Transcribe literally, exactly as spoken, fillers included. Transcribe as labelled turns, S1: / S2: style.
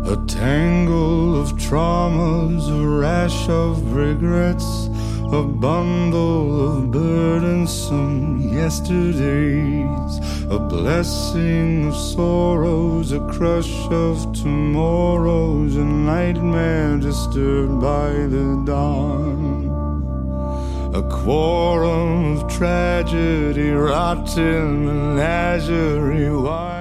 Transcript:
S1: A tangle of traumas, a rash of regrets, a bundle of burdensome yesterdays, a blessing of sorrows, a crush of tomorrows, a nightmare disturbed by the dawn, a quorum of tragedy, rotten menagerie. Why